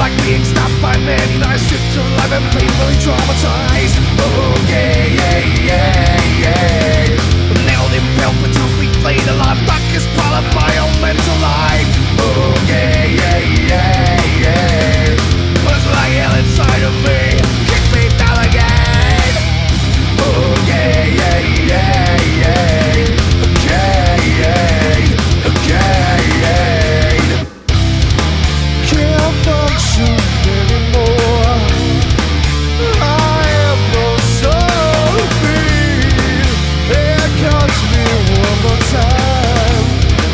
like being stopped by midnight, stripped to life and painfully traumatized. Oh yeah, yeah, yeah, yeah. Nailed, impaled, potentially flayed alive, darkest part of my own mental life. Oh yeah, yeah, yeah, yeah. Burns like hell inside of me, kick me down again. Oh yeah, yeah, yeah, yeah. Okay, yeah, okay, yeah. Can't function anymore. I have no soul to feed. It cuts me one more time.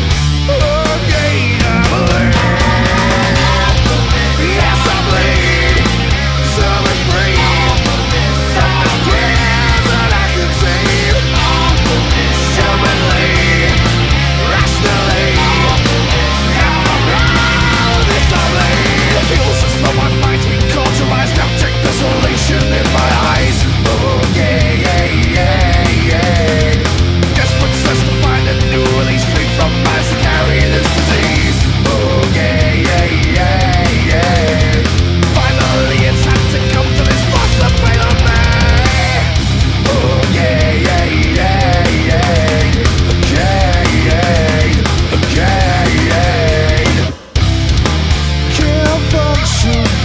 Again I bleed. Yes I bleed. Set me free. Something's prison I can see. Humanly, rationally, feels as though my mind's been cauterized. Now take desolation in my eyes. Oh yeah, yeah, yeah, yeah. Desperate search to find a new release, free from minds to carry this disease. Oh yeah, yeah, yeah, yeah. Finally it's had to come to this possibility. Oh yeah, yeah, yeah, yeah. Okay, yeah, okay, yeah. Can't function